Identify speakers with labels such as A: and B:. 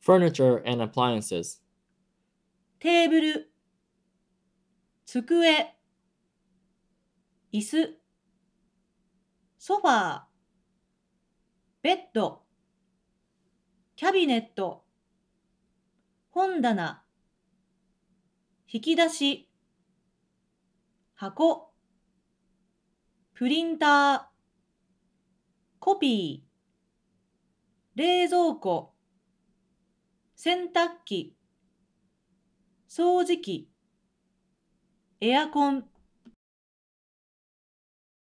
A: Furniture and appliances.
B: テーブル、机、椅子、ソファー、ベッド、キャビネット、本棚、引き出し、箱、プリンター、コピー、冷蔵庫、洗濯機、掃除機、エアコン、